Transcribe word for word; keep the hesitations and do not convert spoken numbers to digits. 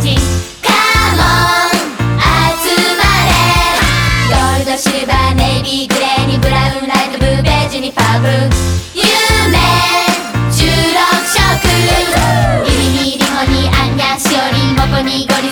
ちカモン集まれ。ゴールドシルバーネイビーグレーにブラウンライトブルーベージュにパープル、夢じゅうろくしょく、耳にリホにアンニャしおりん、モコにゴリ